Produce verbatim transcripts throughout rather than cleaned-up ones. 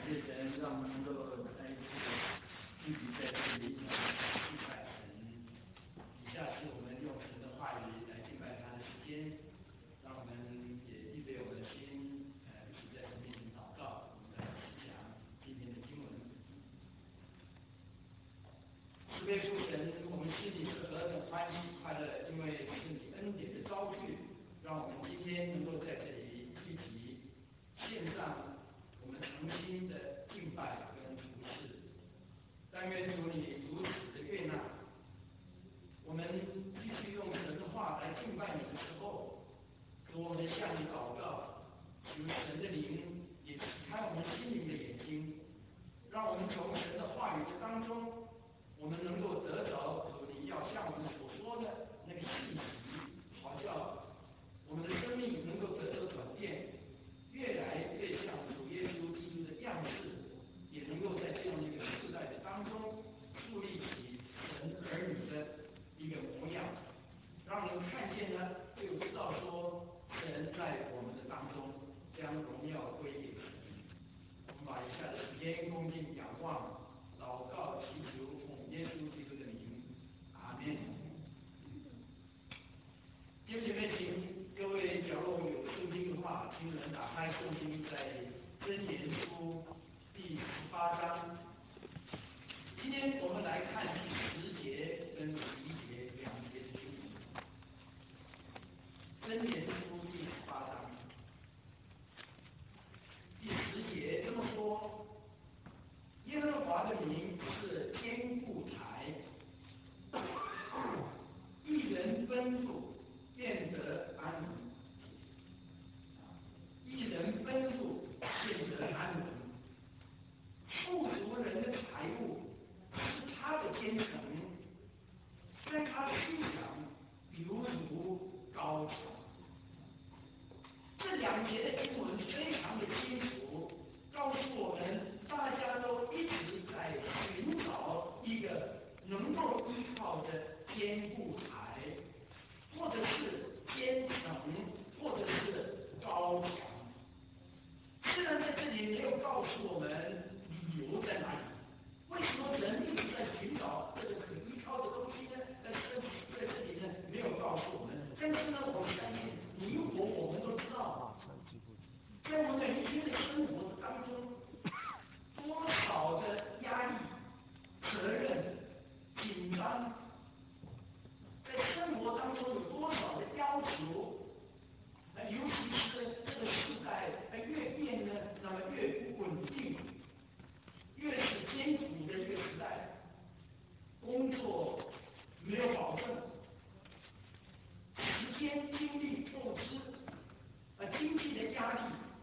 谢神，让我们能够再一次聚集在这里，一起敬拜神。以下是我们用神的话语来敬拜他的时间，让我们也预备我们的心，呃，一起在神面前祷告，我们来思想今天的经文。慈悲父神，我们心里是何等欢喜快乐，因为是你恩典的招聚，让我们今天能够在这里一起献上我们诚心的敬拜跟服侍。但愿主你如此的悦纳，我们继续用神的话来敬拜你的时候，主我们向你祷告，求神的灵也启开我们心灵的眼睛，让我们从神的话语的当中，我们能够得着主你要向我们所说的那个信息，好叫我们的生命能够得着转变，越来越像主耶稣基督的样式，也能够在这样的一个时代的当中树立起神儿女的一个模样，让人看见呢，就知道说神在我们的当中将荣耀归给神。我们把以下的时间恭敬仰望、祷告、祈求，奉耶稣基督的名，阿门。弟兄姐妹，请各位角落有圣经的话，请人打开圣经，在箴言书第十八章。今天我们来看第十节跟十一节两节的经文。箴言书第十八章第十节这么说：耶和华的名是坚固台，一人奔赴，便得安稳。一人奔赴，便得安稳。富足人的财物是他的坚城，在他的心想犹如高墙。这两节的经文非常的清楚，告诉我们大家都一直在寻找一个能够依靠的坚固台，或者是坚城，或者是高墙。虽然在这里没有告诉我们理由在哪里，为什么人一直在寻找这个可依靠的东西呢？在这在这里呢没有告诉我们，但是呢，我相信你我我们都知道，在我们每一天的生活当中，多少的压力、责任、紧张，在生活当中有多少的要求。尤其是这个时代越变呢，那么越不稳定，越是艰苦的一个时代，工作没有保证，时间精力透支，啊，经济的压力，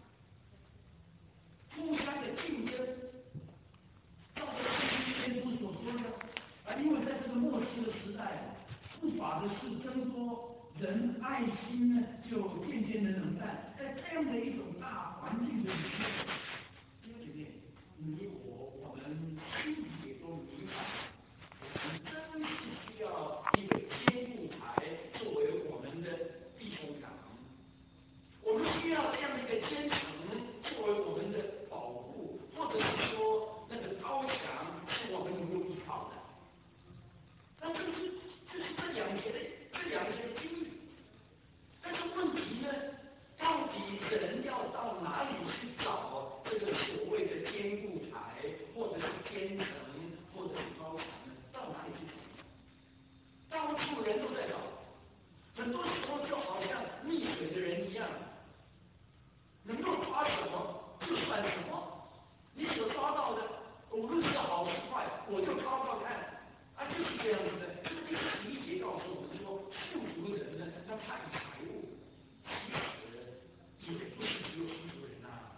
互相的竞争，照着圣经先知所说的，啊，因为在这个末世的时代，不法的事增多。人爱心呢，就渐渐的冷淡，在这样的一种大环境的里面，弟兄姐妹，你我我们心里也都明白，我们真是需要一个坚固台作为我们的避风港，我们需要这样的一个坚城作为我们的保护，或者是说那个高墙是我们能够依靠的。但是这是这两节的这两节的经历。但是问题呢，到底人要到哪里去找这个所谓的坚固台，或者是坚城，或者是高墙呢？到哪里去找？到处人都在找，很多时候就好像溺水的人一样，能够抓什么就算什么，你所抓到的，无论是好是坏，我就抓抓看，啊，就是这样子的。这个第十一节告诉我们说，富足的人呢，他看财物。也不是只有富足人呐，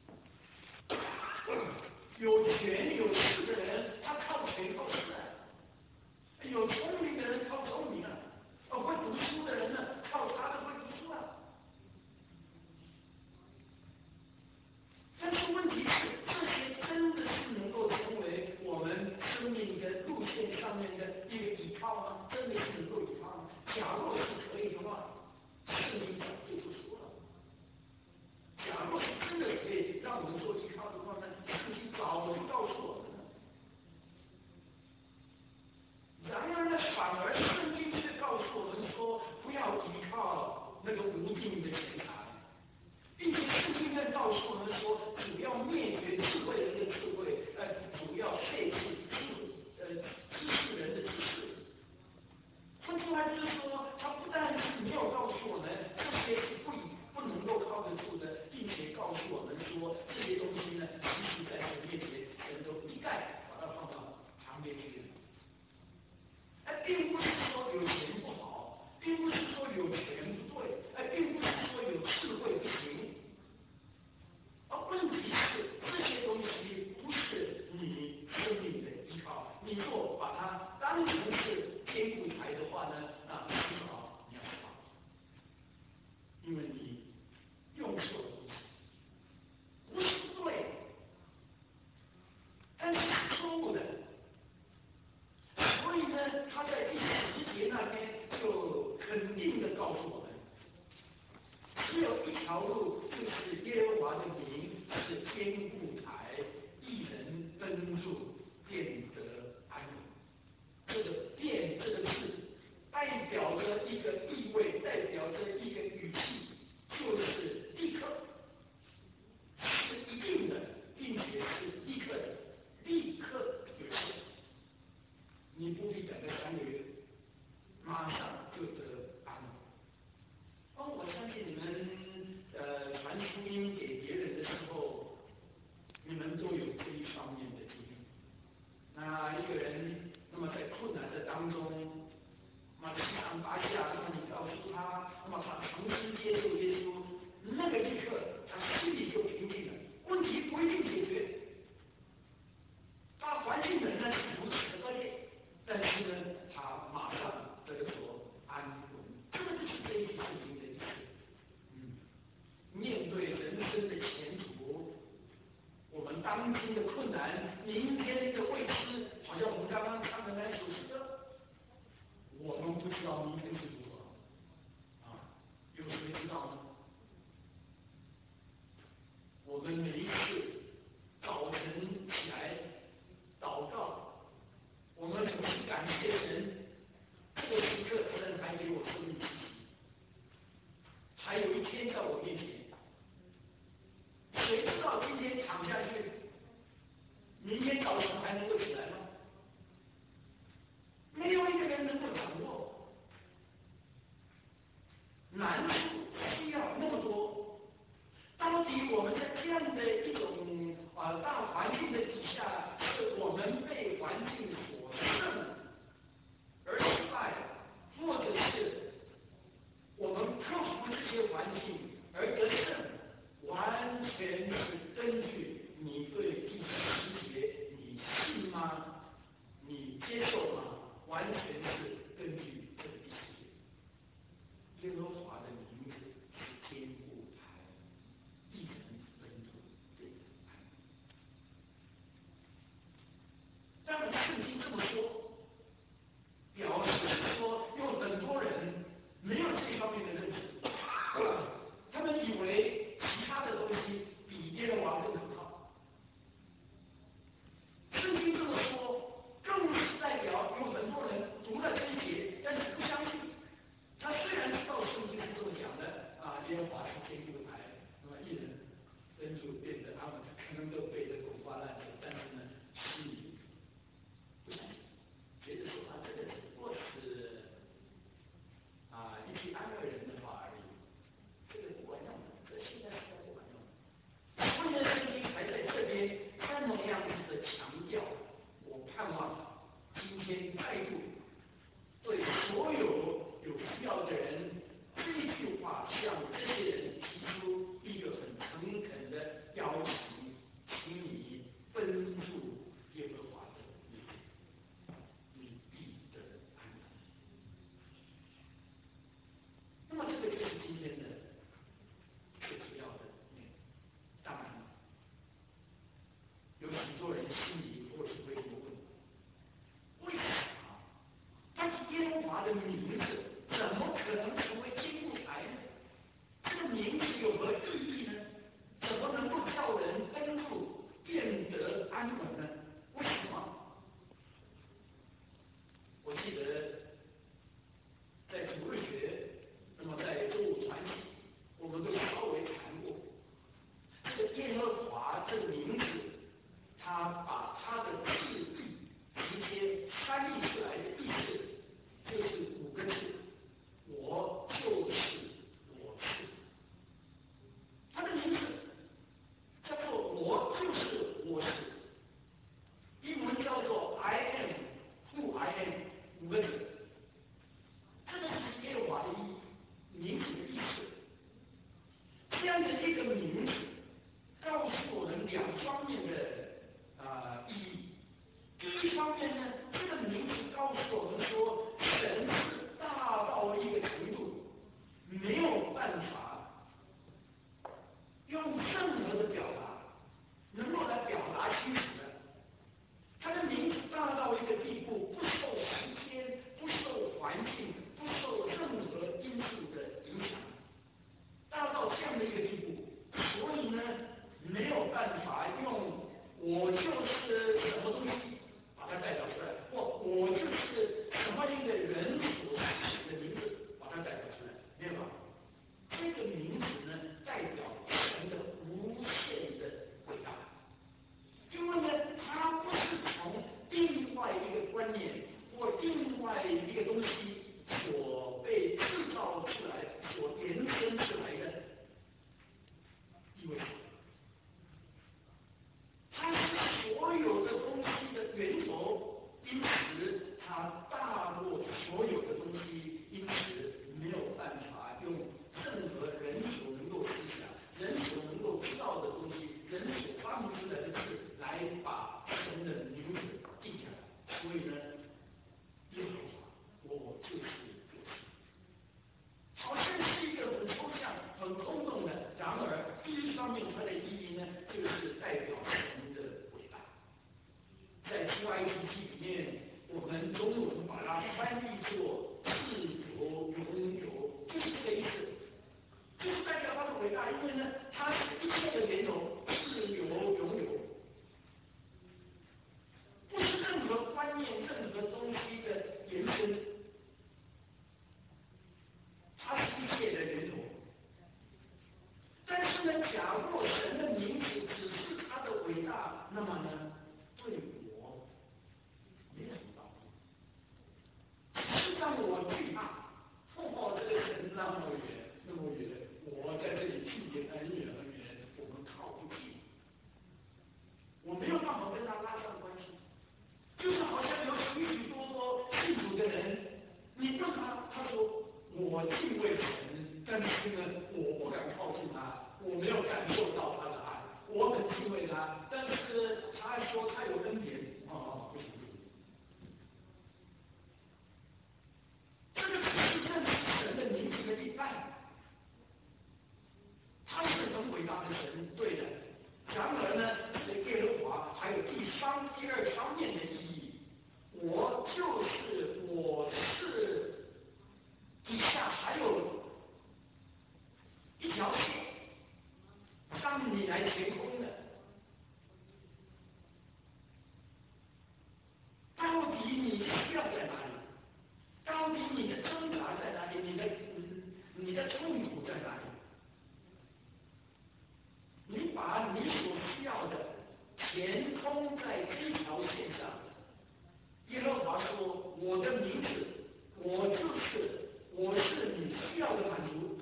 有权有势的人，他靠权靠势啊；有聪明的人靠聪明啊；会读书的人呢，靠他的会读书啊。但是问题是，这些真的是能够成为我们生命的路线上面的一个依靠吗？真的是能够依靠吗？假若是可以的话，圣经早就不说了。假若是真的可以让我们做依靠的话呢，圣经你如果把它当成是坚固台的话呢，那至少你要跑，因为你用错了东西，不是对，但是是错误的。所以呢，他在第十节那边就肯定的告诉我们，只有一条路，就是耶和华的名是坚固台，一人登入，便得安稳。这个“便”这个字，代表着一个意味，代表着一个语气，就是立刻，是一定的，并且是立刻的，立刻有效。你不必等个三个月，马上就得安稳。哦，我相信你们呃传福音给别人的时候，你们都有这一方面的经历。那一个人，那么在困难的当中，那么七上八下，那么你告诉他，那么他诚心接受耶稣，那个立刻他心里就平静了，问题不一定解决。他环境仍然是如此的恶劣，但是呢，他马上得着安稳。这个就是这一句圣经的意思。嗯，面对人生的前途，我们当今的困难，明天的未知，好像我们刚刚唱的那首诗歌，我们不知道明天是如何啊，有谁知道呢？我们每一次早晨起来祷告，我们总是感谢神，这个时刻神还给我生命气息，还有一天在我面前。谁知道今天躺下去，明天早晨还能够起来吗？没有一个人能够掌握。难处需要那么多，到底我们在这样的一种啊大环境的底下，是我们被环境所胜而失败，或者是我们克服这些环境而得胜，完全是根据你对第十节你信吗？你接受吗？完全是根据这第十节。耶和华的名字是坚固台，一人登入，便得安稳。当然，圣经这么说，表示说有很多人没有这方面的认识，他们以为其他的东西比耶和华更可靠。圣经这么说，更是代表有很多人读了这一节，但是不相信。他虽然知道圣经是这么讲的啊，耶和华是坚固台，那么一人登入便得安稳，可能都背得滚瓜烂熟，但是呢，心里不相信，觉得说啊，这个只不过是啊一句安慰人的话而已，这个不管用的，这现在是不管用的。所以呢，圣经还在这边这么样子的强调，我盼望今天再度对所有有需要的人，这句话向这些人提出一个很诚恳的邀请，请你奔入耶和华的名，你必得安稳。那么这个就是今天的最主要的内容。当然，有许多人心里或许会有问：为什么但是耶和华的名字怎么可能成为坚固台呢？这个名字有何意义呢？怎么能够叫人登入变得安稳呢？为什么？我记得在主日学，那么在周五团体，我们都稍微谈过这个耶和华这个名字，他把他的字义直接翻译出来的意思，就是五个字：我就是我是。他的名字叫做我就是我是，英文叫做 I am who I am， 五个字。这个是耶和华的意名字的意思。这样的一个名字，告诉我们两方面的啊、呃、意义。第一方面呢， 个名字告诉我们说，神是大到一个程度，没有办法用任何的表达能够来表达清楚的。他的名字大到一个地步，不受时间、不受环境、不受任何因素的影响，大到这样的一个地步，所以呢，没有办法用我就是什么东西把它代表出来，或我就是什么一个人所取的名字把它代表出来，没有办法。这个名字呢，代表神的无限的伟大，因为呢，它不是从另外一个观念或另外一个东西所被制造出来、所延伸出来的意味。它是所有的东西的源头，因此它大过所有的东西，因此没有办法用任何人所能够思想、人所能够知道的东西、人所发明出来的字来把神的名字定下来。所以呢，耶和华，我就是我是，好像是一个很抽象、很空洞的。然而，第一方面它的意义呢，就是代表神的伟大。在出埃及记里面，我们中文把它翻译作自由永有，就是这个意思，就是代表它的伟大。因为呢，它是一切的源头，自由永有，不是任何观念、任何东西的延伸，它是一切的源头。但是呢，假若神的名字只是他的伟大，那么呢，对我没什么帮助。是让我惧怕，哦，这个神那么远，那么远，我在这里距离很远很远，我们靠不近，我没有办法跟他拉上关系。就是好像有许许多多信主的人，你问他，他说我敬畏神，但是呢，我不敢靠近他。我没有感受到他的爱，我很敬畏他，但是他说他有恩典，哦，不行不行，这个只是认识神的名字的一半，他是很伟大的神，对的。然而呢，这个耶和华还有第三、第二方面的意义，我就是我是底下还有一条线。让你来填空的，到底你的需要在哪里？到底你的挣扎在哪里？你的你的痛苦在哪里？你把你所需要的填空在这条线上。耶和华说：“我的名字，我就是我是你需要的满足。”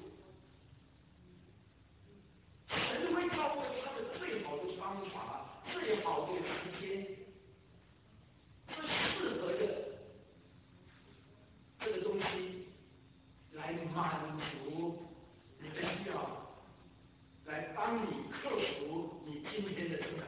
神会照着他的最好的方法、最好的时间、最适合的这个东西来满足你的需要，来帮你克服你今天的挣扎。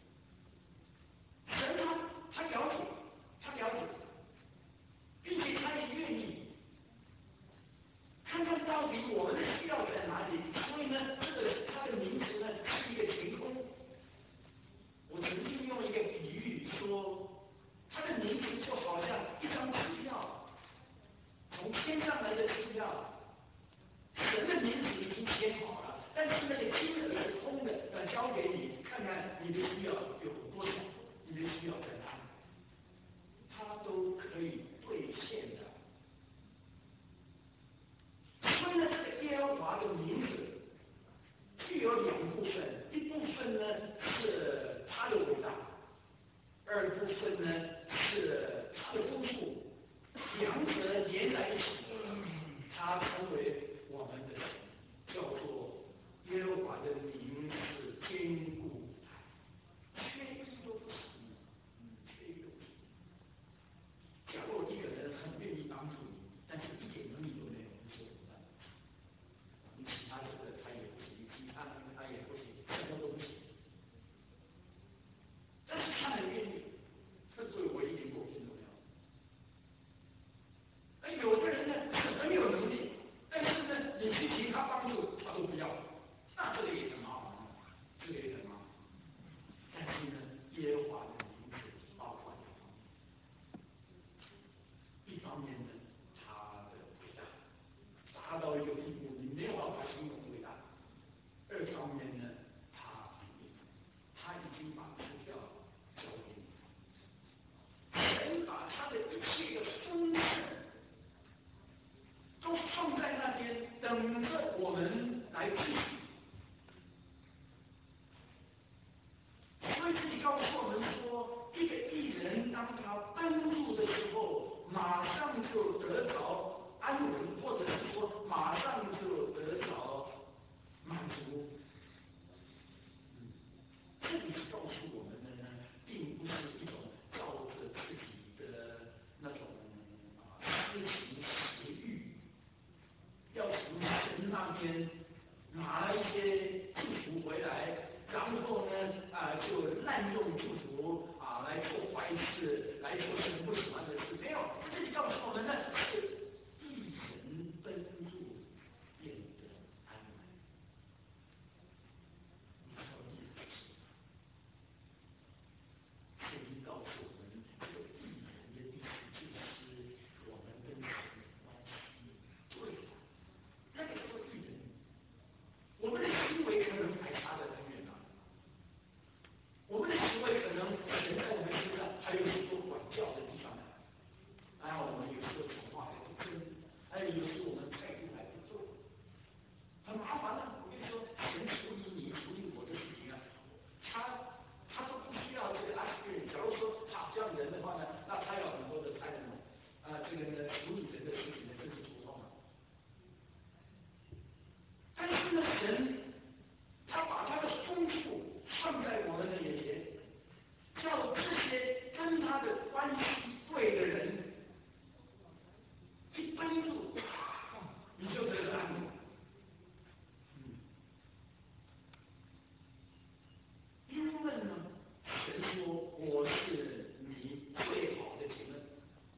神他他了解，他了解，并且他也愿意看看到底我们的需要在哪里。所以呢，这个他的名字呢是一个填空。我曾经用一个比喻说，他的名字就好像一张支票，从天上来的支票，神的名字已经填好了，但是那个金额是空的，要交给你，看看你的需要有多少，你的需要在哪里，他都可以兑现的。所以呢，这个耶和华的名字具有两部分，一部分呢是他的伟大，二部分呢是他的丰富，两者连在一起，他成为我们的神，叫做耶和华的名是坚固，缺一都不行，缺一都不行。假如来治理。所以这里告诉我们说，一个艺人当他奔入的时候，马上就得着安稳，或者是说马上就得着满足。嗯，这里告诉我们的呢，并不是一种照着自己的那种啊私情邪欲，要从神那边拿了一些祝福回来，然后呢啊就滥用祝福啊来做坏事，来做神不喜欢的事。没有，在这里告诉我们呢，是一人奔入变得安稳。你知道意思是什么？圣经告诉我们，这个义人的意思就是我们跟神的关系对了。那个叫义人，我们的行为可能还差得很远呢。我们的行为可能神在我们身上还有许多管教的地方。然后我们有时候讲话还不真，还有有时候我们态度还不对，很麻烦的。我跟你说，神处理你处理我的事情啊，他他都不需要这个 experience。假如说他这样人的话呢，那他有很多的才能啊，这个呢处理人的事情呢真是普通了。但是呢，神他把他的丰富放在我们的眼前，叫这些跟他的关系对的人。一奔入，你就得了安稳。嗯，因为呢，神说我是你最好的情人。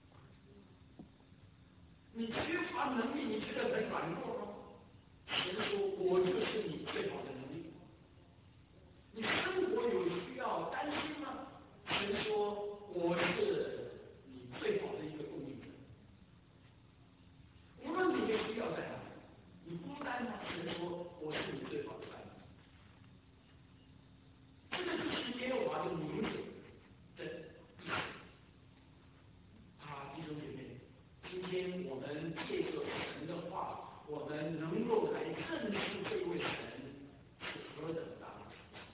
你缺乏能力，你觉得很软弱吗？神说我就是你最好的能力。你生活有需要担心吗？神说我是你最好的一个供应者。无论你的需要在哪里，你孤单吗？神说我是你最好的伴侣。这个就是耶和华的名字的意思。啊，弟兄姐妹，今天我们借着神的话，我们能够来认识这位神是何等大的奇迹。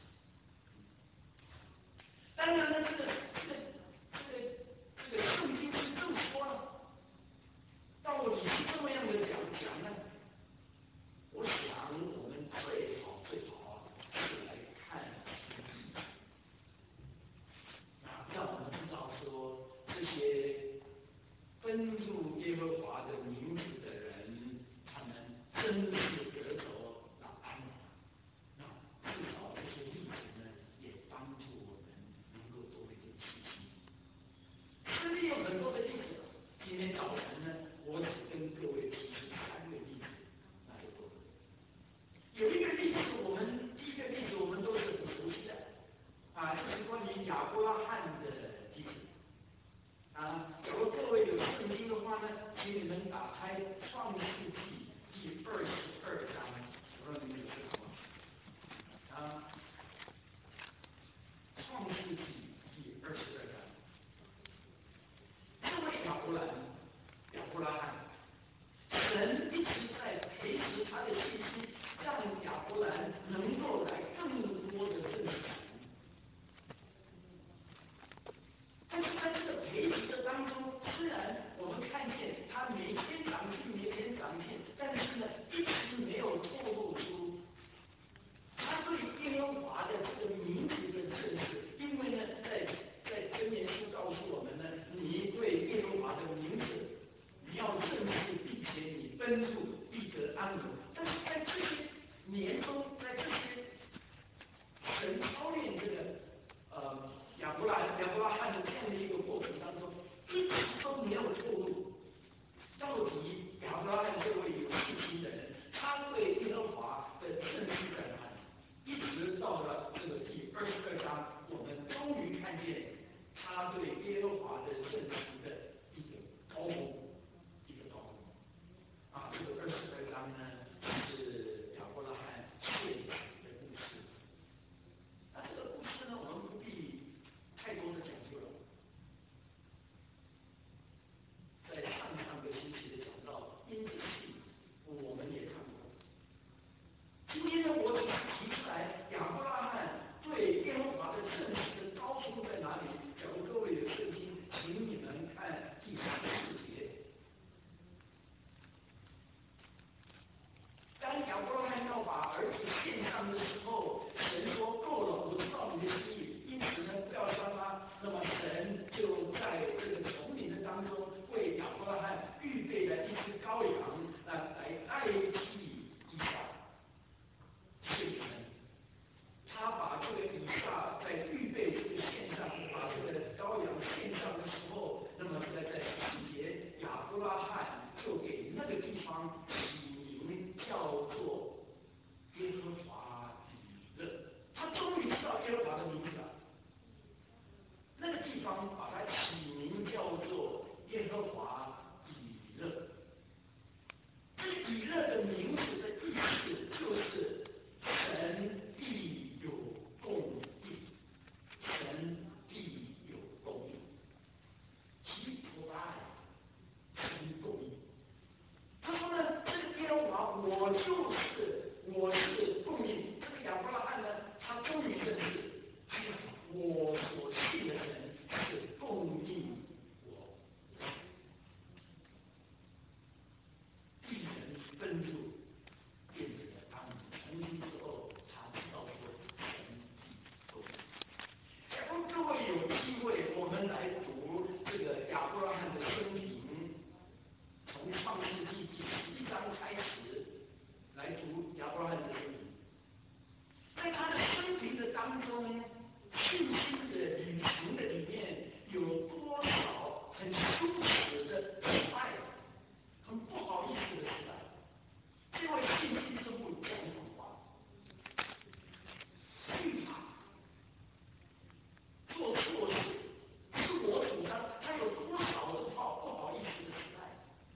当然了，这个这个这个这个圣经是这么说了，到底是这么样的讲讲呢？我想我们最好最好是来看实际，啊，让我们知道说这些奔入耶和华的名字的人，他们真是得着了安稳。那至少这些例子呢，也帮助我们能够多一点信心。圣经有很多的例子，今天早晨呢，我只跟各位提出三个例子，那就够了。有一个例子，我们第一个例子我们都是很熟悉的，啊，就是关于亚伯拉罕的例子。啊，假如各位有圣经的话呢，请你们打开创世纪第二十二章，我不知道你们有看过吗？啊，创世纪第二十二章，这位亚伯兰，亚伯拉罕。神一直在培植他的信心，让亚伯兰能够来更多的认识神。但是在这个培植的当中，虽然我们看见他每天长进，每天长进，但是呢，一直没有透露出他对耶和华的这个名字的认识。因为呢，在在箴言书告诉我们呢，你对耶和华的名字，你要认识，并且你奔入必得安稳。但是在这些年中，在这些神操练这个呃亚伯拉亚伯拉罕的这样的一个过程当中，一直都没有透露到底亚伯拉罕这位有信心的人，他对耶和华的认识在哪里？一直到了这个第二十二章，我们终于看见他对耶和华的认识的一个高峰，一个高峰。啊，这个二十二章呢，是亚伯拉罕献祭的故事。那这个故事呢，我们不必太多的讲究了。在上上个星期的讲到因着信，我们也看过。 在预备这个献上，把这个羔羊献上的时候，那么在在细节，亚伯拉罕就给那个地方起名叫做耶和华以勒。他终于知道耶和华的名字了。那个地方把它起名叫做耶和华以勒。这个以勒的名字的意思就是神必有供应，神必有供应，其不爱神供应。他说呢，这个耶和华，我就是我是供应。这个亚伯拉罕呢，他终于认识，哎呀，我所信的神是供应我。一人分出，变成了他们重新之后，才知道说神必供应。假如各位有机会，我们来读这个亚伯拉罕的生平，从创世纪第十一章开始来读亚伯拉罕的生平。在他的生平的当中，信心的旅程的里面，有多少很羞耻的失败，很不好意思的失败。这位信心之父讲一种话：惧怕做错事，是我主张，他有多少的不好意思的失败。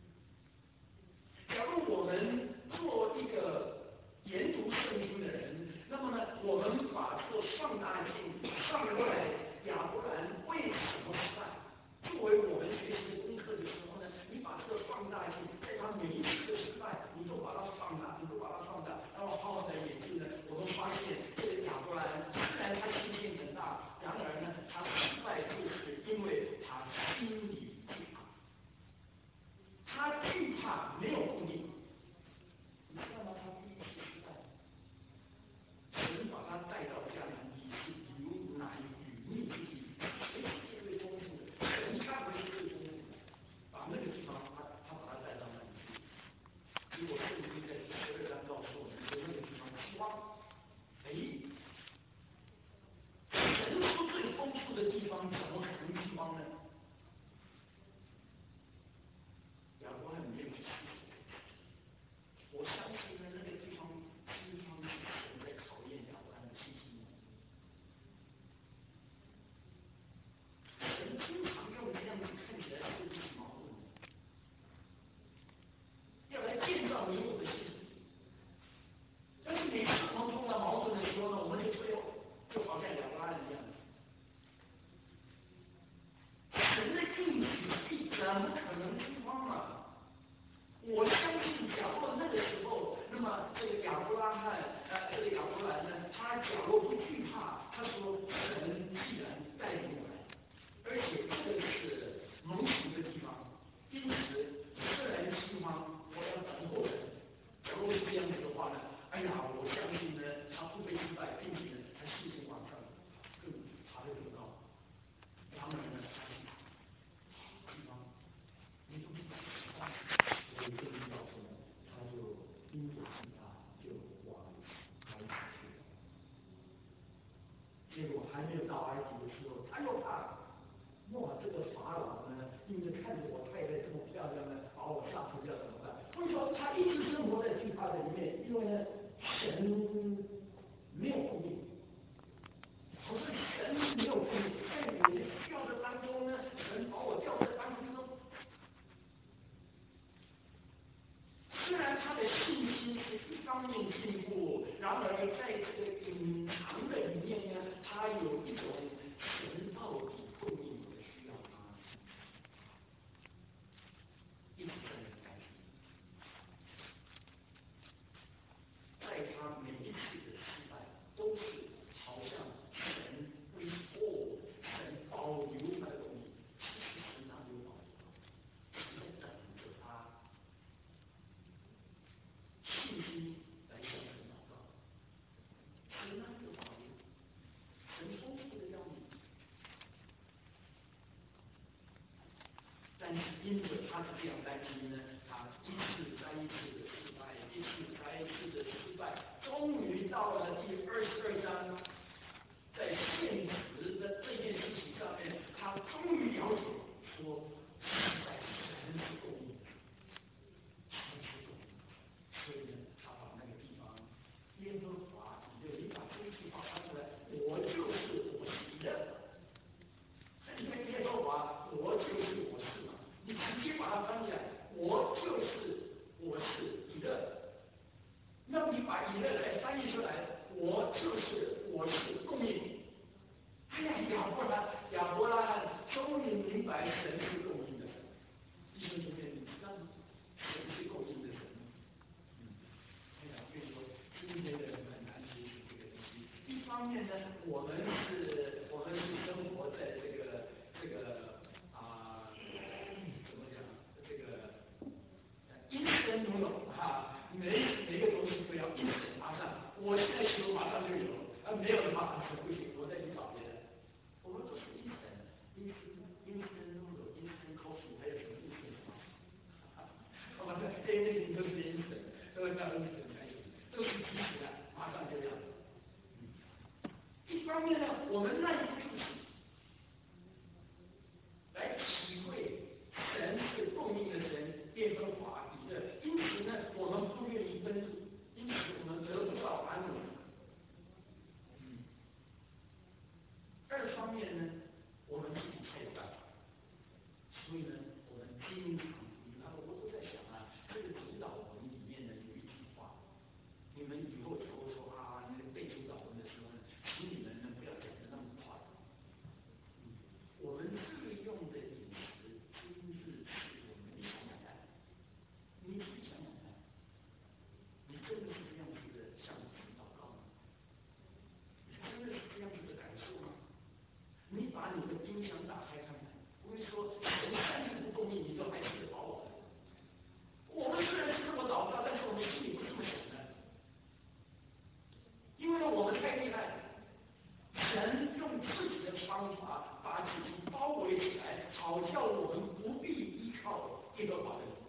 假如我们做一个研读圣经的人，那么呢，我们把这个放大镜放过来，亚伯兰为什么失败？作为我们学习功课的时候呢，你把这个放大镜，在他每一次的失败，你都把它放大，你都把它放大，然后好好的研究呢，我们发现这个亚伯兰虽然他信心很大，然而呢，他失败就是因为他心里惧怕，他惧怕没有供应。你知道吗？他第一次失败，神把他带到迦南地，是流奶与蜜之地，谁是最丰富的？神看为是最丰富的，把那个地方他他把他带到那里去。结果圣经在第十二章告诉我们说，那个地方饥荒。哎，神说最丰富的地方怎么可能饥荒呢？亚伯拉罕没有去试。我相信呢，那个地方饥荒是神在考验亚伯拉罕的信心。神经常用这样子看起来是不是矛盾的，要来建造你我的信心。但是每次我们碰到矛盾的时候呢，我们就最后就好像亚伯拉罕一样，神的应许怎么可能饥荒啊？我相信，假若那个时候，那么这个亚伯拉罕，呃，这个亚伯兰呢，他假若不惧怕，他说神既然带领我来，而且这个是蒙福的地方，因此虽然饥荒，我要等候神。假如是这样子的话呢，哎呀，我相信呢，他不会失败，并且呢，他信心往上更爬得更高。当然呢，他惧怕地方，你都不知道。所以这一告诉我，他就因着惧怕就往埃及去了。结果还没有到埃及的时候，他又怕，哇，这个法老呢，因为看着我太太这么漂亮呢，把我吓死掉怎么办？所以说他一直生活在惧怕的里面，因为呢，神没有供应。可是神没有供应，在我的需要的当中呢，神把我掉在当中。虽然他的信心是一方面进步，然而在这个隐藏的里面呢，他有一种神到底供应我的需要吗？一直在那改变，在他每一次的失败，都是好像神为哦，神保留他的供应，其实神哪里有保留？是在等着他。信心来向神祷告，神哪有保留？神丰富的要命。但是因着他是这样担心呢，他一次再一次的失败，一次再一次的失败，终于到了第二十二章，在献呢，我们那一部就是来体会神是供应的神，耶和华以色列。因此呢，我们不愿意分组，因此我们得不到安稳。嗯。二方面呢，我们自己才有办法。所以呢，我们经常，你看，我都在想啊，这个主导文里面呢有一句话，你们以后说说啊，那个背主导文的时候呢，请你们呢不要讲的那么快。嗯，我们利用的饮食，今日是我们的想想看，你自己想想看，你真的是这样子的向主祷告吗？你真的是这样子的感受吗？你把你的冰箱打开看看。我跟你说，神三次不供应，你都还吃得饱饱的。我们虽然是这么祷告，但是我们心里不这么想的，因为我们太厉害了。神用自己的方法把自己包围起来，好叫我们不必依靠耶和华的名。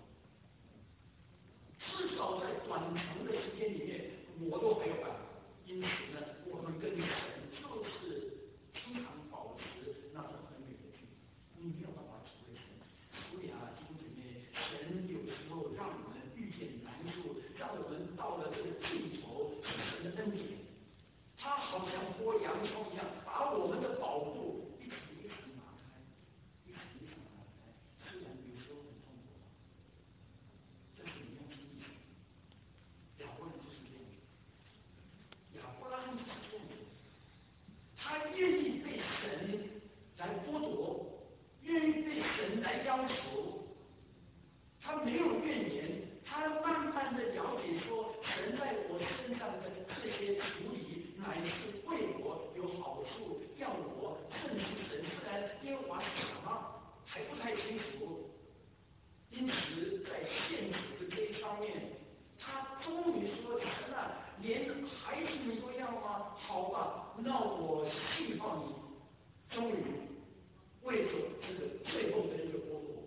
至少在短长的时间里面，我都还有办法。因此呢，我们跟神就是经常保持那种很远的距离。你没有办法体会神，所以啊，弟兄姐妹，神有时候让我们遇见难处，让我们到了这个尽头，是神的恩典。他好像剥洋葱一样，把我们的保护一层一层拿开，一层一层拿开。虽然有时候很痛苦，但是你要注意，亚伯兰就是这样子，亚伯拉罕就是这样子，他愿意被神来剥夺，愿意被神来要求，他没有怨言，他慢慢的了解说，神在我身上的这些处理，乃是为我有好处，要我认识神。虽然耶和华是什么还不太清楚，因此在现实的这一方面，他终于说：“神啊，连孩子你都要吗？好吧，那我信靠你。”终于为了这个最后的一个剥夺，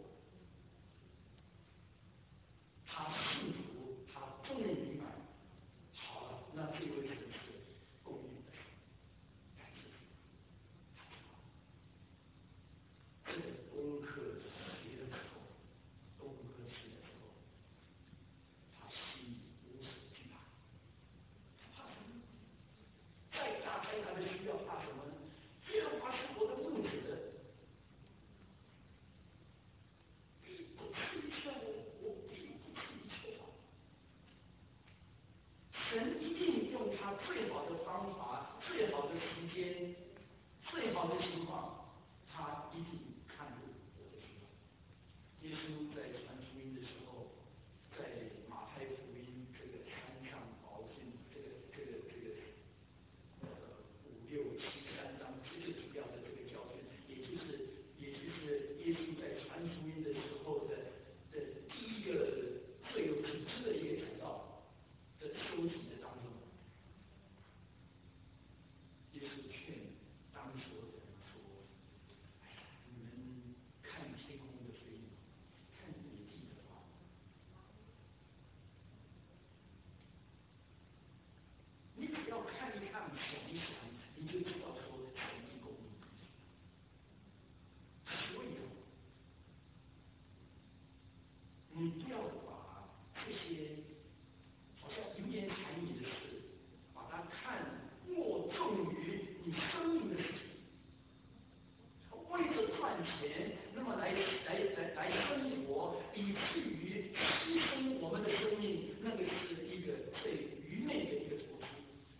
他信服，他终于明白，好了，那这位神是公义的神，感谢主。这个功课学的时候，功课学的时候，他心里无所惧怕，他怕什么？再打开他的需要，怕什么呢？耶和华是我的牧者，必不至于缺我，我必不至于缺乏。神一定用他最好的方法、最好的时间、最好的情况，他一定看顾我的需要。耶稣在传福音的时候，在马太福音这个山上宝训这个这个这个呃五六七三章最主要的这个教训，也就是也就是耶稣在传福音的时候的的第一个最有组织的一个讲道的收集的当中，耶稣劝当时的人说：“哎呀，你们看天空的飞鸟，看野地的花，你只要看一看，想一想，你就知道说神的公义。所以啊，你不要把这些好像油盐柴米的事，把它看过重于你生命的事情。为了赚钱，那么来来来来生活，以至于牺牲我们的生命，那个是一个最愚昧的一个投资。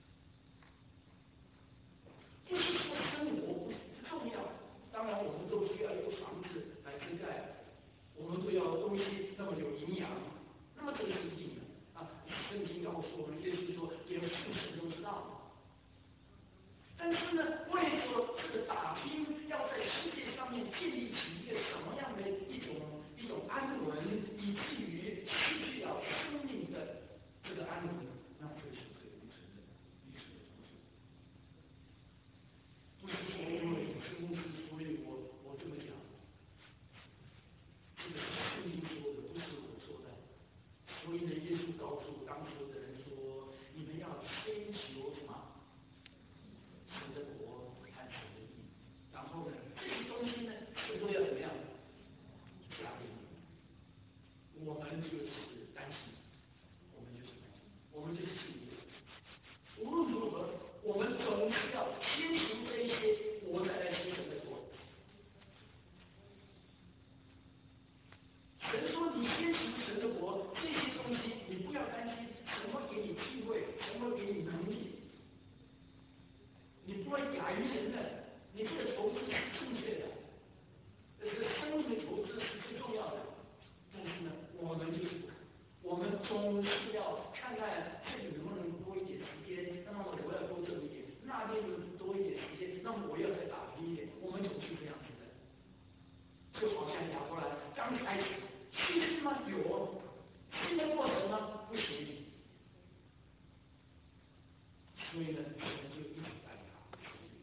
不是说生活不不重要，当然我们都需要一个房子来遮盖，我们都要东西那么有营养，那么这个是一定的啊。圣经告诉我们，耶稣说，连父神都知道。但是呢，为了这个打拼，要在世界上面建立起一个什么样的一种一种安稳，以至于失去了生命的这个安稳，那这是最愚蠢的愚蠢的方式。不是说因为我是牧师，所以我我这么讲，这个是圣经说的，不是我说的。所以呢，耶稣告诉当时的人说：“你们要先求什么？神的国和打赢人的，你这个投资是正确的，这个生命的投资是最重要的。但是呢，我们就是不可，我们总是要看看这里能不能多一点时间，那么我要多挣一点，那边能多一点时间，那么我要再打拼一点，我们总是这样子的。就好像亚伯兰刚开始信心吗？有，信的过程吗？不行。所以呢，神就一直带他，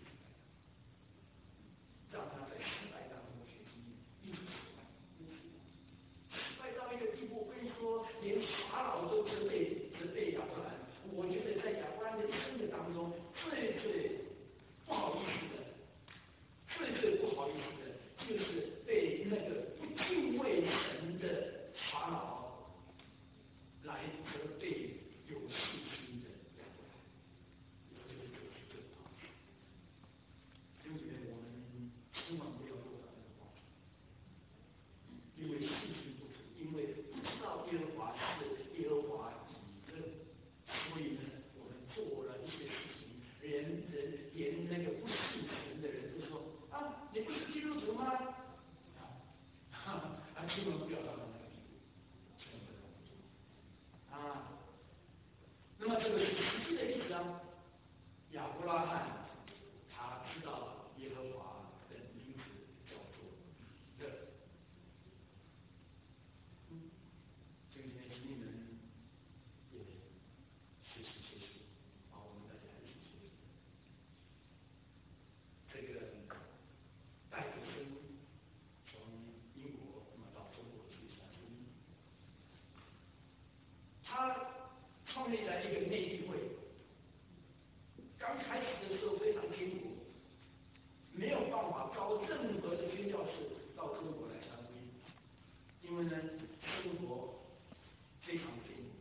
让他在失败当中学经验，一直失败，失败到一个地步，可以说连法老都责备责备亚伯兰。我觉得在亚伯兰的一生的当中，最最不好意思的，最最不好意思的，就是被那个不敬畏神的法老来责备有信心的亚伯兰。因为我们千万不要落到那个光景，因为信心不足，因为不知道耶和华是耶和华以勒，所以呢，我们做了一些事情，连人连那个不信神的人都说啊，你不是基督徒吗？啊，啊，千万不要到那个地步，千万不要这么做啊。那么这个是实际的例子啊，亚伯拉罕。他知道耶和华的名字叫做以勒。嗯，今天你们也学习学习，啊，我们大家一起学习。这个戴德生从英国那么到中国去传福音，他创立了一个内地会，刚开始的时候非常艰苦。没有办法招任何的宣教士到中国来传福音，因为呢，生活非常艰苦。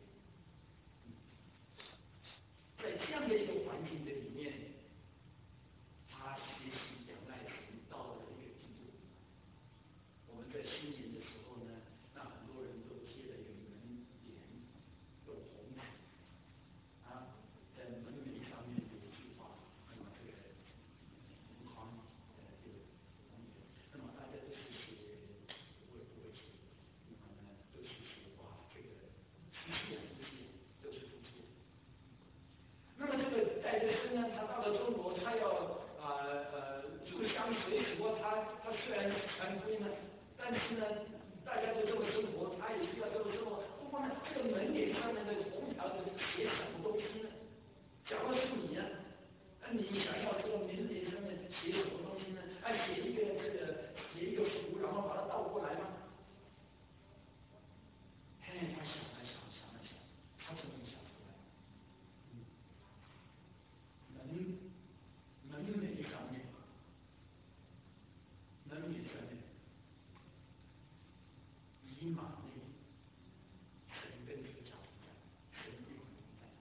在这样的一个环境的里面，他学习仰赖神到了一个地步。我们在新年的时候呢，那很多人都贴了一个门帘，用红纸啊，在门楣上面有一句话，那么这个红框呃有红点，那么大家都是写不会不会写，那么呢都是写哇这个出现出现都是出现。那么这个戴德生呢，他到了中国，他要啊呃入乡随俗，他他虽然传福音了，但是呢，大家都这么生活，他也是要这么生活。不过呢，这个门脸上面的红条子写什么东西呢？假如是你呀、啊，那你想要这个门脸上面写什么东西呢？啊，写一个这个写一个符，然后把它倒过来吗？嘿，他想了想，想了想，他终于想出来。门门楣上面，门楣上面以马内，神跟这个讲神与我同在。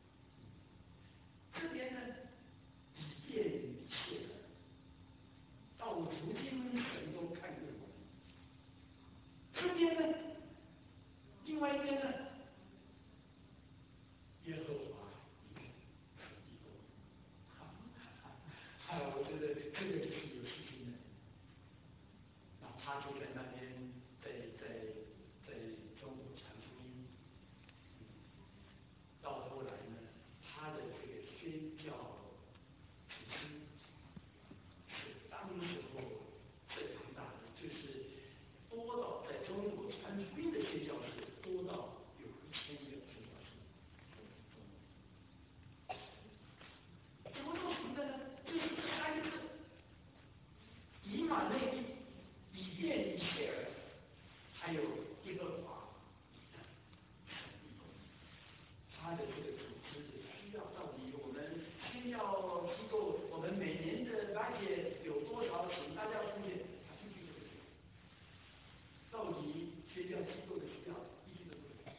这边呢，以便以谢的，到如今神都看顾我们。这边呢，另外一边呢，耶和华以勒是地公。啊，我觉得这个就是有信心的。那他就在那边，在在在中国传福音。到后来呢，他的这个宣教组织是当时候最庞大的，就是多到在中国传福音的宣教士多到有一千个宣教士。怎么做成的呢？就是这三个字：以马内利、以便以谢尔，还有耶和华。他的这个组织需要到底我们宣教机构，我们每年的 budget 有多少，请大家奉献，他一句都不写。到底宣教机构的需要一句都不写。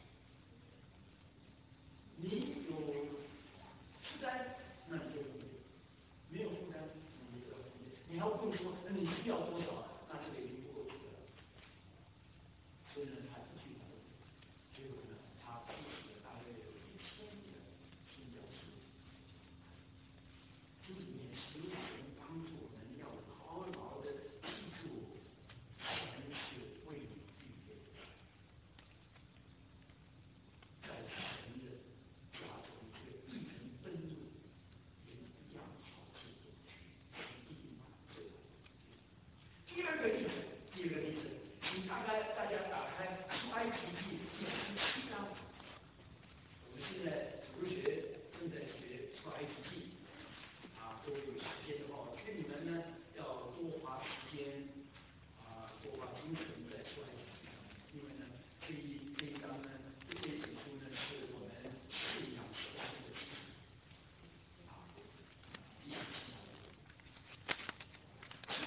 你有负担，那你就奉献；没有负担，你就不要奉献。你还不说，那你需要多少？那这个已经不够值了。所以呢，他一句都不写。结果呢，他支持了大约有一千个宣教士。这里面使用神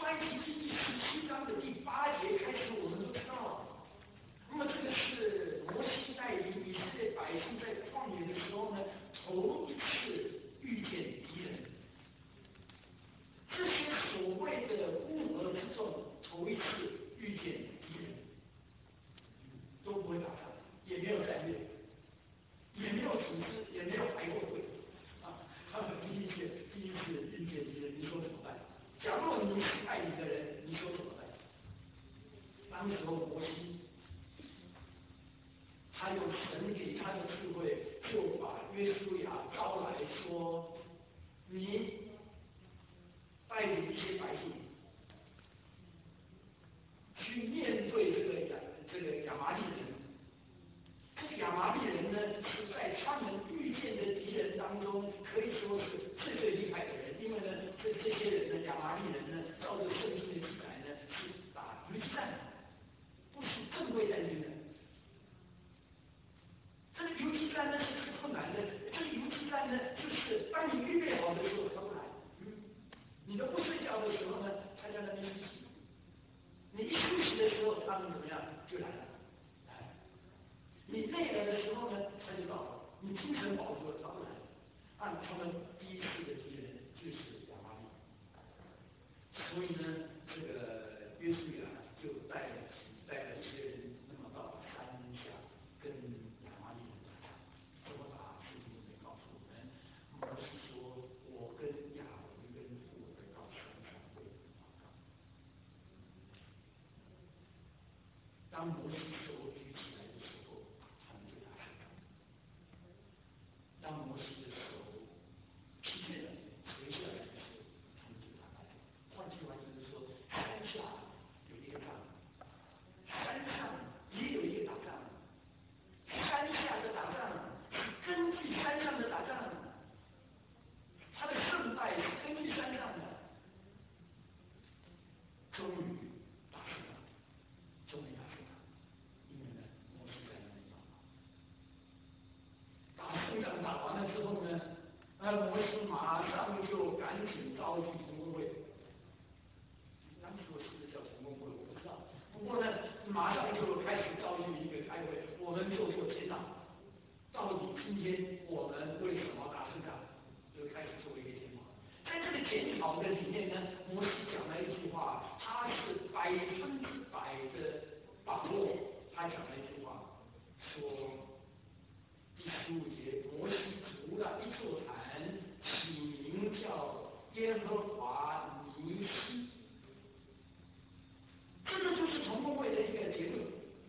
埃及记第十七章的第八节开始，我们都知道，那么这个是摩西带领以色列百姓在旷野的时候呢，头一次遇见敌人。这些所谓的乌俄之众，头一次遇见敌人，都不会打仗，也没有战略，也没有组织，也没有排过会，啊，他们第一次第一次遇见敌人，你说怎么办？假如你是带领的人，你说怎么办？当时候摩西，他用神给他的智慧，就把约书亚招来说：“你带领一些百姓去面对这个亚这个亚麻利人。这亚麻利人呢，是在他们遇见的敌人当中，可以说是最最厉害的人。因为呢，这这些人呢，亚麻利人呢，照着圣经的记载呢，是打游击战的，不是正规战争的。这个游击战呢是很困难的，这个游击战呢，就是当你预备好的时候，他不来。嗯，你都不睡觉的时候呢，他在那边休息。你一休息的时候，他们怎么样就来了？来，你累了的时候呢，他就到了。你精神饱足了，他不来。按他们第一次的敌人就是亚麻利，所以呢，这个约书亚就带了带了一些人，那么到山下跟亚麻利人打仗。怎么打？圣经里面告诉我们，摩西说：“我跟亚伦跟户尔到山上为你祷告。”当摩西手举起来的时候，他们就打胜仗；当摩西的手疲倦了、垂下来的时候，他们就打败了。换句话就是说，山下有一个仗，山上也有一个打仗。山下的打仗是根据山上的打仗，他的胜败是根据山上的。终于打胜了，终于打胜了，因为呢，摩西在那里祷告。打胜仗打完了之后呢，呃，摩西马上就赶紧召集同工会。当时我是不是叫同工会我不知道，不过呢，马上就开始召集一个开会，我们做做检讨，到底今天我们为什么打胜仗，就开始做一个检讨。在这个检讨的里面呢，摩西讲了一句话，他是百分之百的把握。他讲了一句话，说第十五节，摩西筑了一座坛，起名叫耶和华尼西。这个就是同工会的一个结论。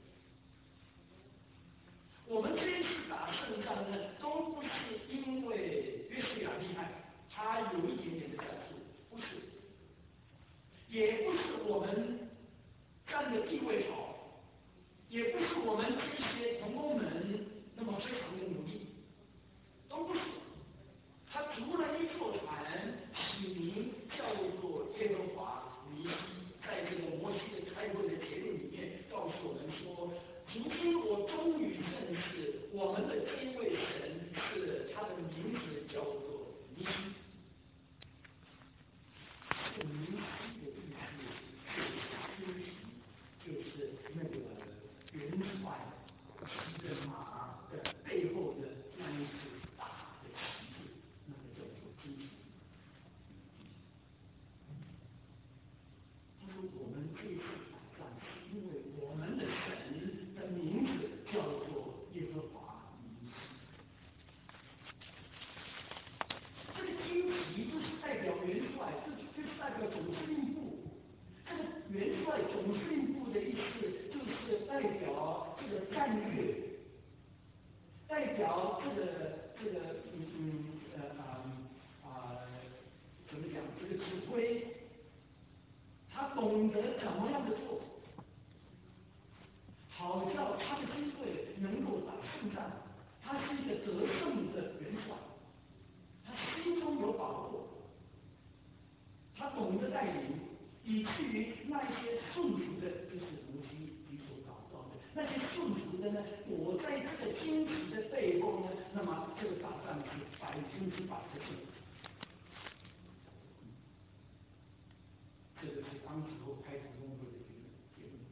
我们这一次打胜仗呢，都不是因为约书亚厉害，他有一点点的战术，不是，也不是我们站的地位好，也不是我们这些同工们那么非常的努力，都不是。他筑了一座坛，起名叫做耶和华尼西。在这个摩西的开会的结论里面，告诉我们说，如今我终于认识我们的这一位神是他的名字叫做尼西。这个尼西的意思就是西皮，就是那个元帅骑着马的背后的那一只大的旗帜，那个叫做金旗。他说我们这次打仗是因为我们的神的名字叫做耶和华尼西。这个金旗就是代表元帅，这就是代表总司令部。这个元帅总司令部的意思就是代表这个战略，代表这个这个嗯嗯呃啊啊怎么讲？这个指挥，他懂得怎么样的做，好叫他的军队能够打胜仗。他是一个得胜的元帅，他心中有把握，他懂得带领，以至于那些顺服的，就是摩西你所祷告的那些顺服的呢，躲在这个荆棘的背后呢，那么这个打仗是百分之百的胜。这个是打当时候开同工会的决决定，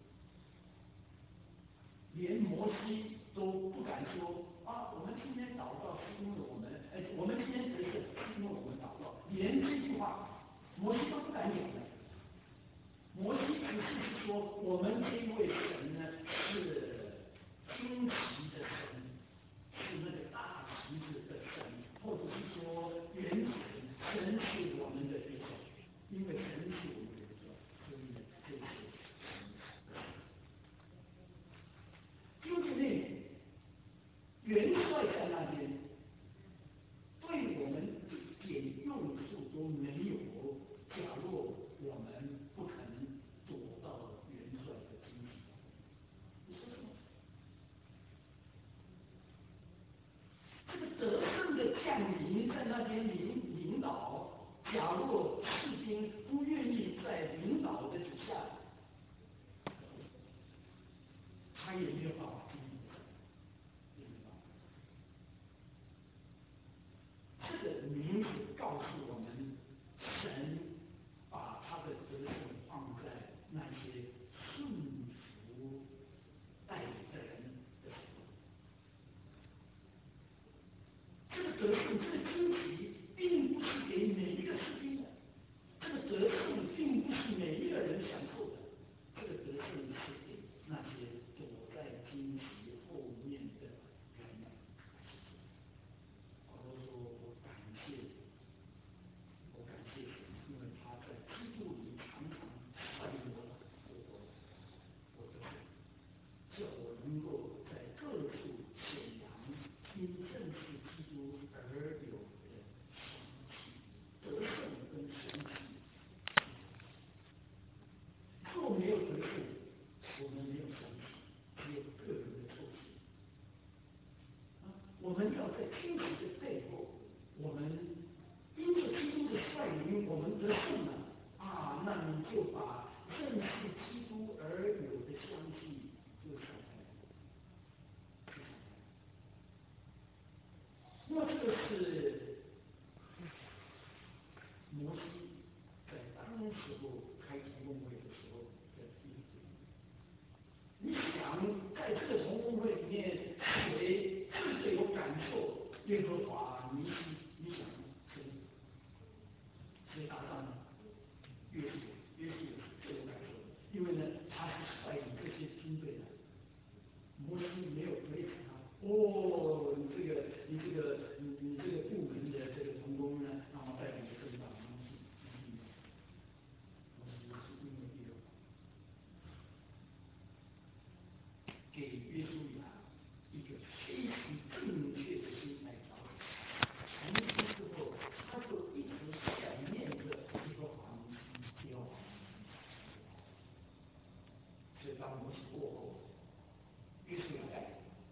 连摩西都不敢说啊，我们今天祷告是因为我们，哎，我们今天得胜是因为我们祷告，连这句话摩西都不敢讲的。摩西只是说，我们这一位神呢是惊奇的神，是那个大旗子的神，或者是说原神，神是我们的元首，因为神是我们的元首，所以这是经济内元帅在那边，对我们一点用处都没有。假若我们不肯躲到元帅的惊奇，你说什么？这个得胜的将领在那边领领导，假若士兵不愿意在领导的底下，他也没有办法经营。这个名字告诉我们，神把他的得胜放在那些顺服带领的人的手中。这个得胜，这个惊奇，并不是给每一个士兵的，这个得胜并不是每一个人享受的，这个得胜是给那些躲在惊奇后面的人。保罗说：“我感谢，我感谢神，因为他在基督里常常率领我，我我得胜，叫我能够在各处显扬因认识基督而有的神奇，得胜跟神奇。若没有得胜，我们没有神奇，只有个人的臭气。我们要在惊奇的背后，我们因着基督的率领，我们得胜了啊！那你就把认识基督而有的香气就敞开，就敞开。那么这个是摩西在当时候开同工会的时候的第一点。你想，在这个同工会里面，谁最最有感受？耶和华尼西，你想谁？谁打仗呢？约书亚，约书亚最有感受，因为呢，他是率领这些军队的。摩西没有推给他，哦，你这个，你这个，你你这个部门的这个同工呢，让我带领你跟打摩西，摩西是因为耶和华给约书亚一个非常正确的心态调整。从此之后，他就一直想念着耶和华尼西，耶和华尼西。所以当摩西过后，约书亚带领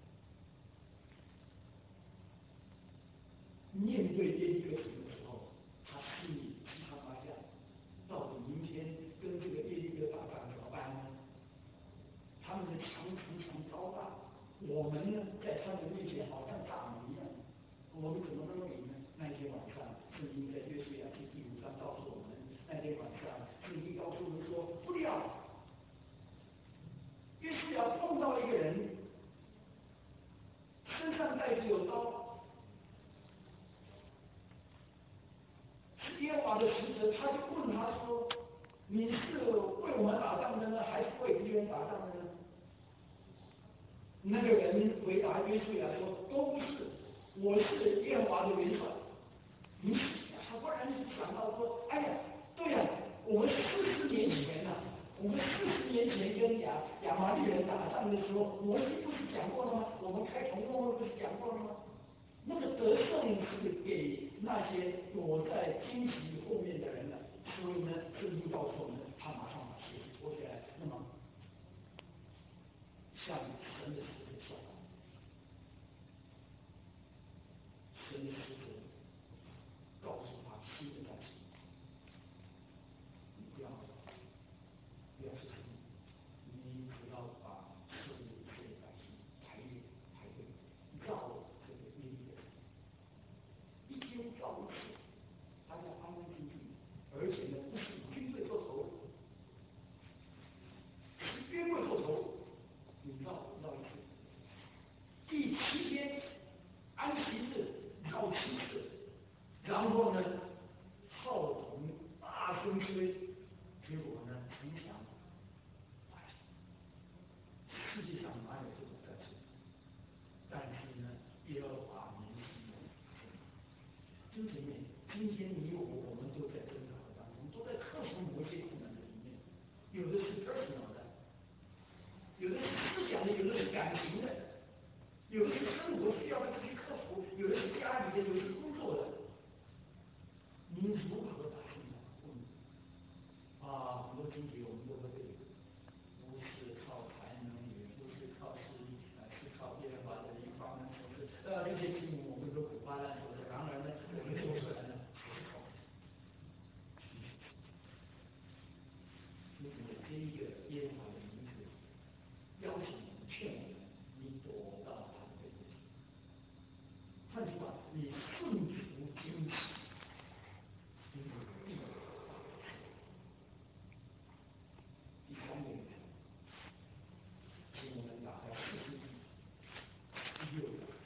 面对耶利哥城的时候，他心里噼啪啪响，到底明天跟这个耶利哥打仗怎么办呢？他们的墙城墙高大，我们呢在他们面前好像蚱蜢一样，我们怎么能够赢呢？那天晚上，圣经在约书亚记第五章告诉我们，那天晚上圣经告诉我们说，不料约书亚碰到一个人，身上带着有刀。耶和华的使者，他就问他说：“你是为我们打仗的呢，还是为敌人打仗的呢？”那个人回答约书亚说：“都不是，我是耶和华的元帅。”于是他忽然就想到说：“哎呀，对呀，我们四十年前呢、啊，我们四十年前跟亚亚玛力人打仗的时候，摩西不是讲过了吗？我们开同工会不是讲过了吗？那个得胜是给那些躲在荆棘后面的人的，所以呢，圣经告诉我们，他马上把鞋子脱下来，那么向神的使者下来，神的使者告诉他新的战士，你不要不要失心，你只要把所有一切百姓排列排队，绕这个耶利哥城，一天造一次。大家安安静静，而且呢，不是以军队做头， 感情的，有的是生活需要的这些克服，有的是家里的，有的是工作的。您如何把这个控制？啊，很多经济我们都会对，不是靠才能，也不是靠实力，而是靠变化的一方面手势。呃，这些题目我们都苦瓜烂熟的，然而呢，我们做出来呢，还是靠。因为这一个耶和华的名字，邀请我们劝我们，你躲到他的背后去。换句话，你顺服惊喜，你有必要。第三个，请我们打开四世纪第六章。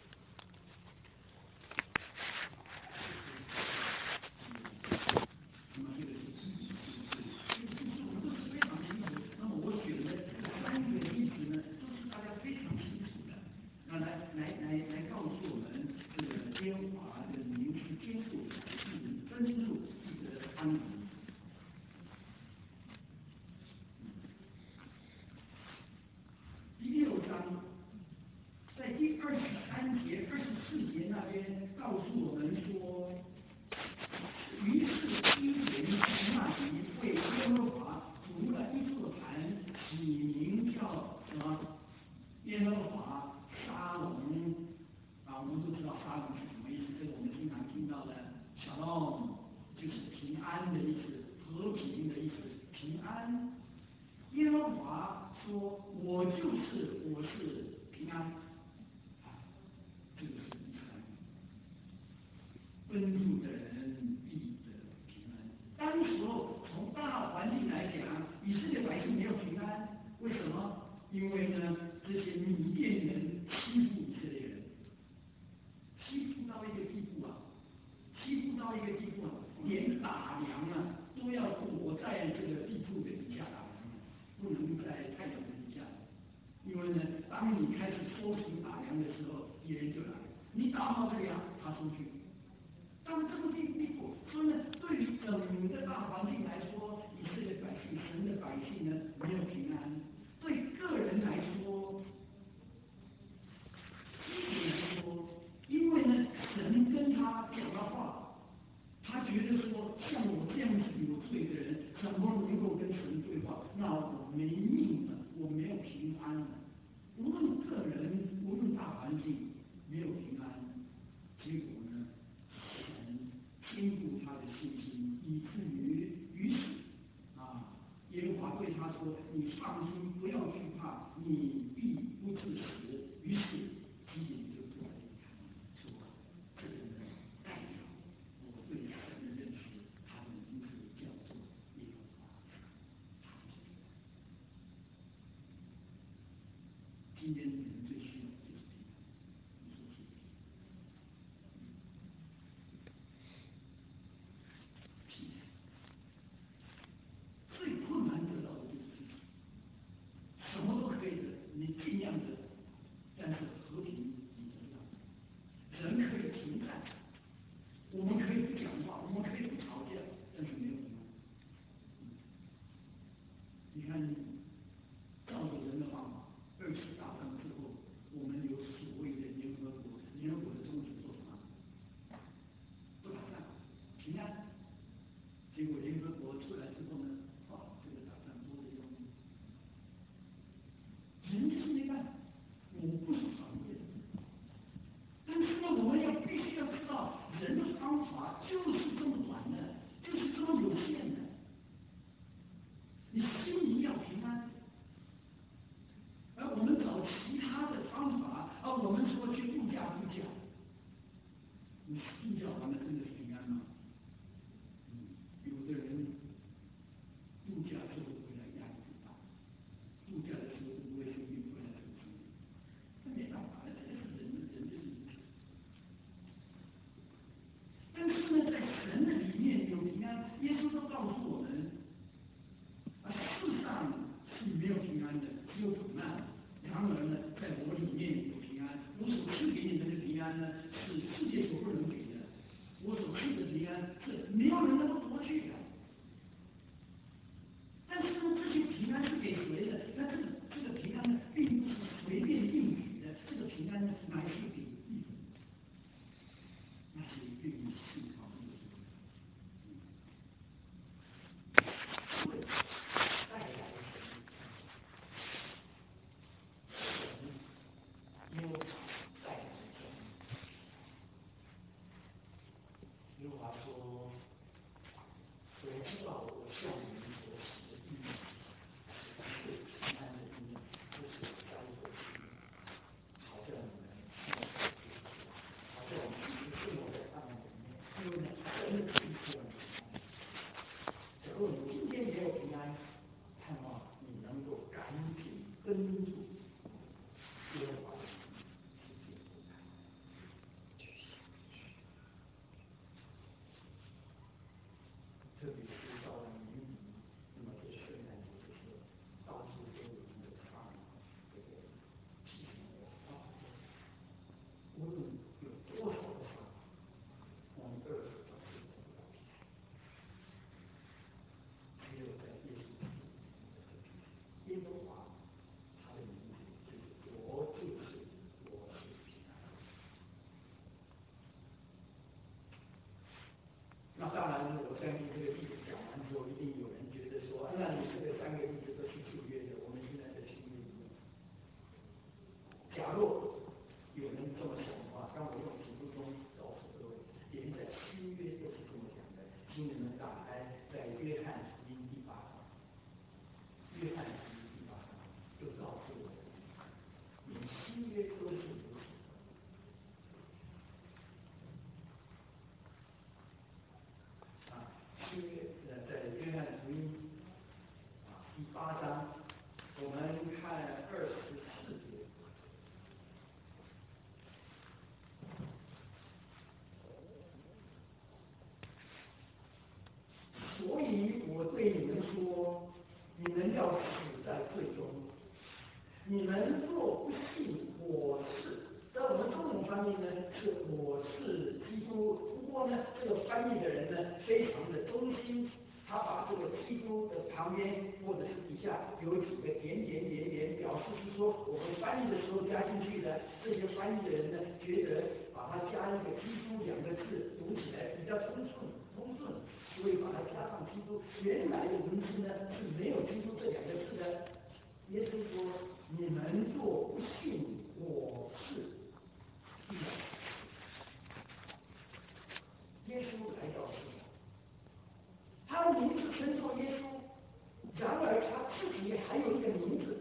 那么这个是积极形式，这个故事我们都是非常清楚。那么我选的这三个例子呢，都是大家非常清楚的，那来来来来告诉我们，这个耶和华的名是坚固的，是真主，记得安宁。第六章，在第二十三节、二十四节那边告诉我们说，于是一人那一为耶和华筑了一座坛，起名叫什么？耶和华沙龙啊，我们都知道沙龙是什么意思，这是我们经常听到的 shalom， 就是平安的意思，和平的意思，平安。耶和华说：“我就是我是平安。”啊，这个是第三。奔住的人必得平安。当时候从大环境来讲，以色列百姓没有平安，为什么？因为呢，这些米甸人欺负以色列人，欺负到一个地步啊，欺负到一个地步啊，连打粮啊都要躲在这个地铺的底下打粮，不能在太阳的底下。因为呢，当你开始收拾打粮的时候，敌人就来了，你打好这粮，他出去。到了这个地步，所以呢，对于整个大环境来说，以色列百姓、神的百姓呢，没有平安；对个人来说，基本来说，因为呢，神跟他讲了话，他觉得说，像我这样子有罪的人，怎么能够跟神对话？那我没命了，我没有平安了。无论个人，无论大环境，没有平安，结果呢？坚固他的信心，以至于于是啊，耶和华对他说：“你放心，不要惧怕，你必不致死。”于是基甸就做了一场说：“这个人代表我对神的认识，他的名字叫做耶和华。”今天你们最需要的就是这个，你说是不是？最困难得到的就是这个，什么都可以的，你尽量的，但是和平你得不到。人可以停战，我们可以不讲话，我们可以不吵架，但是没有平安。你看，照着人的方法，二次大战之后，我们有所谓的联合国，联合国的宗旨做什么？不打仗，平安。结果联合国出来之后呢，啊，这个打仗多的要命。人就是没办法，我不是反对的，但是呢，我们要必须要知道，人的方法就是这么短的，就是这么有限的。你心里要平安，而我们找其他的方法，而我们说去度假度假，你度假完了真的是平安吗？有的人度假之后回来压力很大，度假的时候不会生病，回来很生病，这没办法的，这是人的人就是如此。但是呢，在神的里面有平安，耶稣都告诉我们，啊，世上是没有平安的，只有苦难。然而呢，在我里面有平安，我所赐给你们的平安呢，是世界所不能给的。我所赐的平安是没有人能够夺去的。但是呢，这些平安是给谁的？那这个这个平安呢，并不是随便应跟住耶和华的特别是到了年底，那么这圣诞节的时候，到处都有人的唱这个祭祀的方式，无论有多少的唱，我们二十小时都不要停，只有在耶稣基督耶和华他的名字就是我就是我是平安。那当然，我相信这个例子讲完之后，一定有人觉得说，那你这个三个例子都是旧约的，我们现在在新约里面。假若有人这么想的话，当我用几分钟告诉各位，连在新约都是这么讲的。请你们打开在约翰福音第八章，约翰福音第八章就告诉我们，连新约都是如此。新约呃，在约翰福音啊第八章，我们看二十四节。所以我对你们说，你们要死在罪中。你们若不信我是，在我们中文翻译呢是我是基督。不过呢，这个翻译的人呢非常的忠心，他把这个基督的旁边或者是底下有几个点点点点，表示是说我们翻译的时候加进去的。这些翻译的人呢觉得把它加一个基督两个字读起来比较通顺通顺，所以把它加上基督。原来的文字呢是没有基督这两个字的。耶稣说：“你们若不信我是，必然。”耶稣来到世上，他的名字称作耶稣，然而他自己还有一个名字。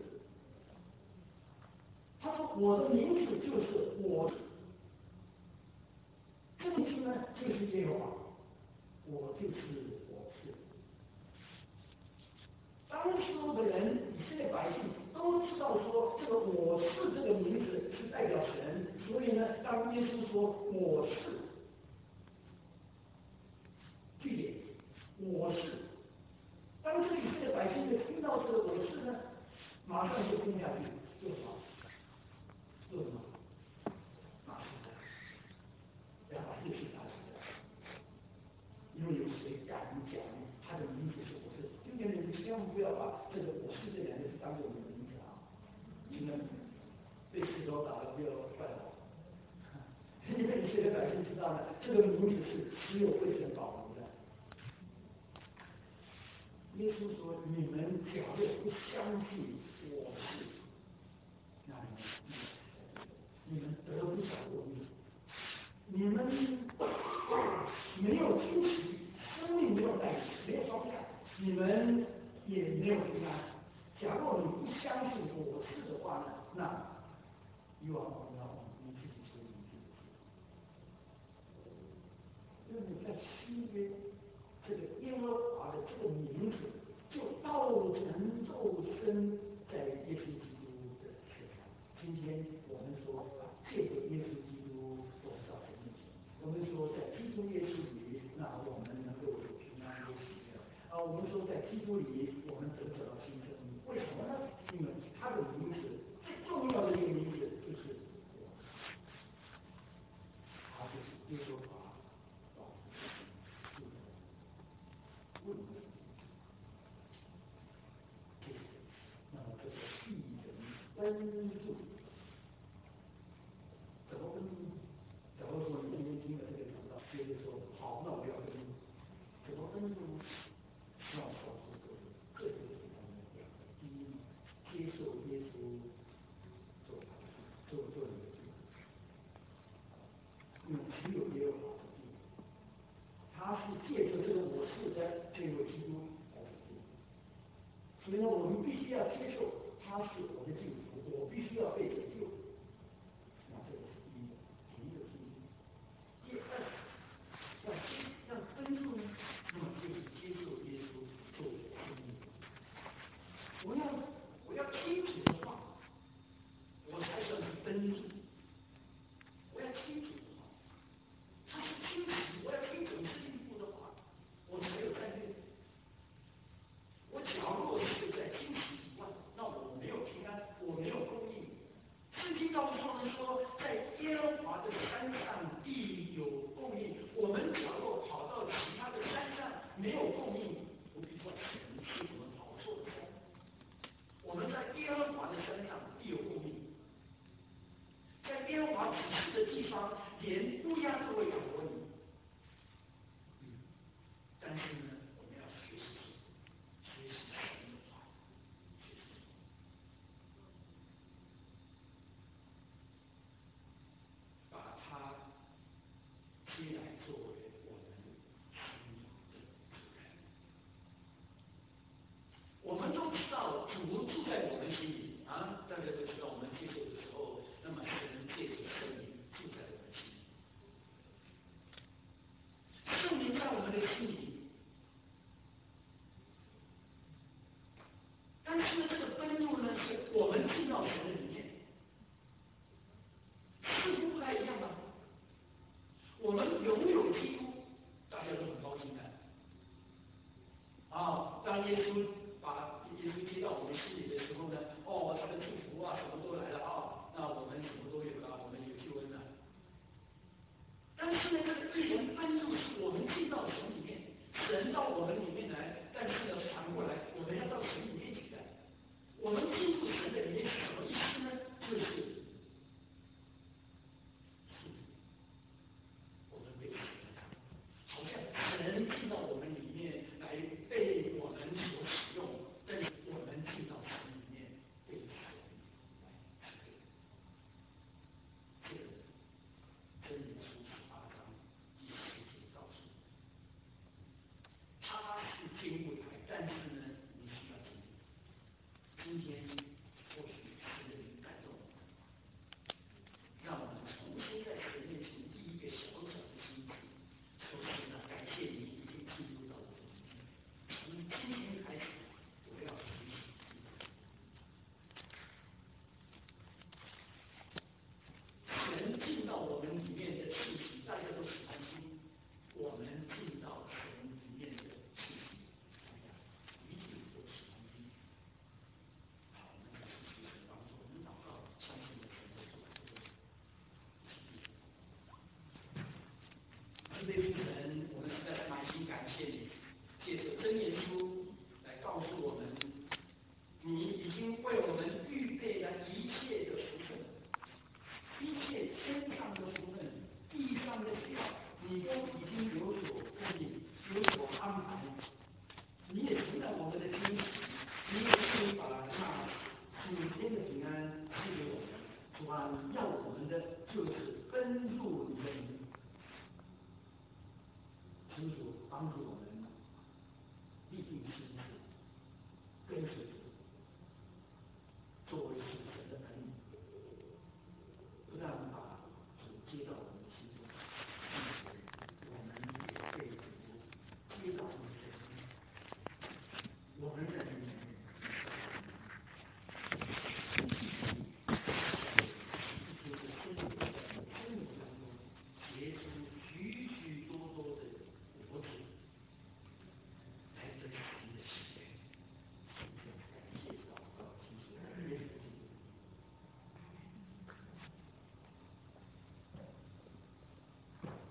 他说：“我的名字就是我是。”这个名字呢，就是耶和华，我就是我是。当时候的人，以色列百姓都知道说，这个我是这个名字是代表神，所以呢，当耶稣说我是，句点，我是。当时以色列百姓就听到这个我是呢，马上就攻下去，做什么？做什么？马上要把这个事打死掉。因为有谁敢讲他的名字是我是？今天你们千万不要把这个我是这两个字当做你的名字啊！你们被石头打了不要怪我，因为以色列百姓知道呢，这个名字是只有被神保留的。耶稣说：“你们假若不相信我是，那你们你们得不着我命。你们没有惊奇，生命没有带领，没有方向，你们也没有平安。假若你不相信我是的话呢，那以往我们要你自己说你自己。因为你在新约这个耶和华的这个名字，就道成肉身在耶稣基督的身上。今天我们说啊，借着耶稣基督，我们到神面前。我们说在基督耶稣里，那我们能够有平安有喜乐。啊，我们说在基督里，我们得得到新生命。为什么呢？因为他的名字最重要的一个名字就是我，他就是耶和华。问题，那么这个必人分数，怎么分数？假如说你今天听了这个讲道，接着说好，那我要分数，怎么分数呢？那我告诉各位，这就是他们的两个：第一，接受耶稣做做做你的主，因为只有耶和华是主，他是借着这个我是的这位基督来拯救。所以呢，我们必须要接受他是我的救主，我必须要被拯救。那这个是第一个，第一个信心。第二，要要分数呢，那么就是接受耶稣作为生命。我要我要听主的话， 跟住，我要听主的话，他是听主，我要听总是应付的话，我才有战略。我假若是在听主以外，那我没有平安，我没有供应。圣经告诉我们说，在耶和华的山上必有供应。我们假若跑到其他的山上没有供应，不必怪神是我们跑错了山。我们在耶和华的山上必有供应，在耶和华指示的地方，连乌鸦都会养活你。但是呢，我们要学习学习神的话，学习把它接来作为我们生命的主人。我们都知道主住在我们心里啊，大家都知道，我们接受的时候，那么神借着圣灵住在我们心里。圣灵在我们的心里，但是呢，这个分路呢，是我们进到神的里面，似乎不太一样吧？我们拥有基督，大家都很高兴的。啊，当耶稣把耶稣接到我们心里的时候呢，哦，他的祝福啊，什么都来了啊，那我们什么都有了，我们有救恩了。但是呢，这个一人分路是我们进到神里面，神到我们里面来，但是呢，反过来我们要到神里面去的。我们进入神的里面是什么意思呢？就是我们没有神的，好像神进到我们里面来被我们所使用，但是我们进到神里面被神来使用。这个真理书十八章第十节告诉我们，它是经过来，但是呢，你需要经历。今天